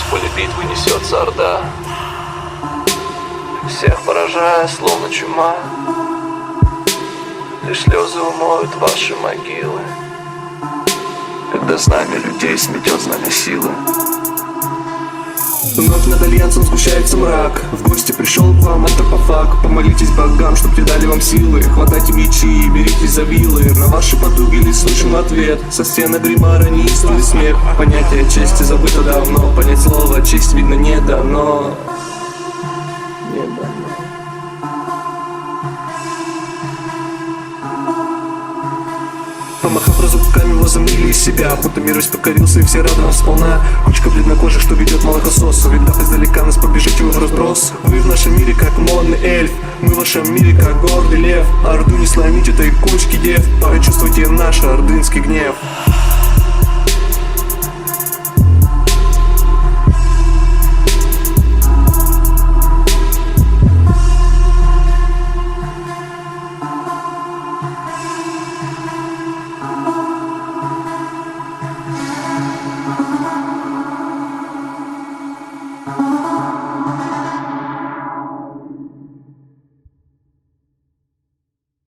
поле битвы несется орда, всех поражая, словно чума. Лишь слезы умоют ваши могилы, когда знамя людей сметет знамя силы. Вновь над альянсом сгущается мрак. В гости пришел к вам антропофаг. Помолитесь богам, чтоб те дали вам силы. Хватайте мечи и беритесь за вилы. На ваши потуги лишь слышим ответ. Со стены гримара неистовый смех. Понятие чести забыто давно. Понять слово честь видно не дано. Не дано. Помахав разубками, возомнили из себя, будто мир весь покорился и все рады нам сполна. Кучка бледнокожих, что ведет молокосос. Увидав издалека нас, побежите вы в разброс. Вы в нашем мире как модный эльф, мы в вашем мире как гордый лев. Орду не сломить этой кучки дев, прочувствуйте наш ордынский гнев.